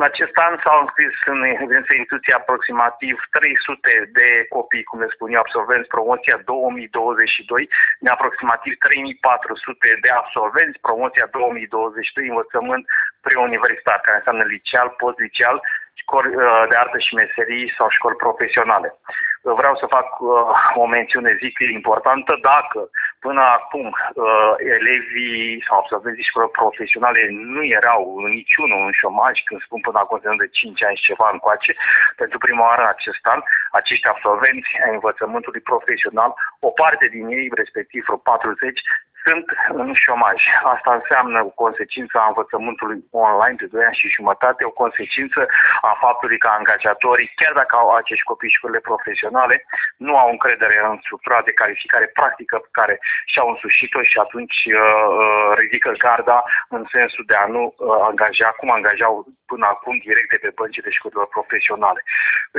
În acest an s-au înscris în evidență instituții aproximativ 300 de copii, cum le spun eu, absolvenți promoția 2022, de aproximativ 3400 de absolvenți promoția 2022 învățământ preuniversitar, care înseamnă liceal, postliceal, școli de artă și meserii sau școli profesionale. Vreau să fac o mențiune, zic, importantă. Dacă până acum elevii sau absolvenții școli profesionale nu erau niciunul în șomaj, când spun până acum de 5 ani și ceva încoace, pentru prima oară în acest an, acești absolvenți ai învățământului profesional, o parte din ei, respectiv vreo 40, sunt în șomaj. Asta înseamnă o consecință a învățământului online de 2 ani și jumătate, o consecință a faptului că angajatorii, chiar dacă au acești copii școlile profesionale, nu au încredere în structura de calificare practică pe care și-au însușit-o și atunci ridică garda în sensul de a nu angaja cum angajau până acum direct de pe băncile școlilor profesionale.